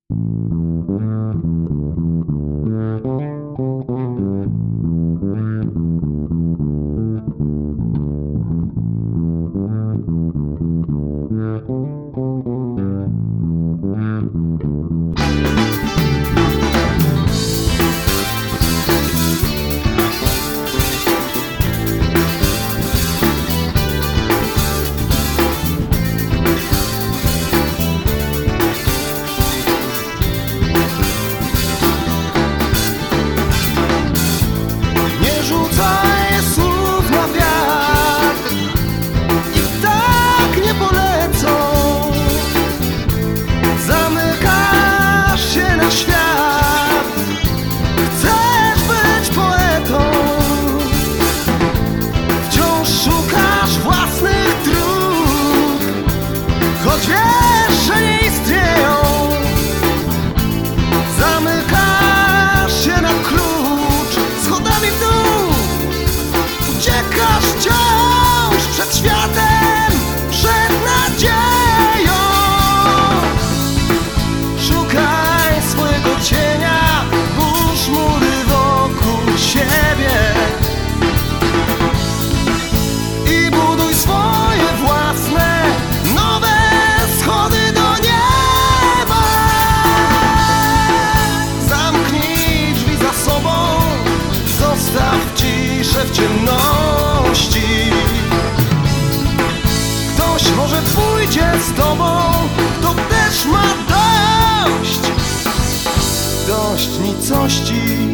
Choć wiesz, że nie istnieją, zamykasz się na klucz. Schodami w dół uciekasz wciąż przed światem, przed nadzieją. Szukaj swojego cienia, burz mury wokół siebie i buduj swoje własne nowe schody do nieba. Zamknij drzwi za sobą, zostaw ciszę w ciemności. Ktoś może pójdzie z tobą, kto też ma dość nicości.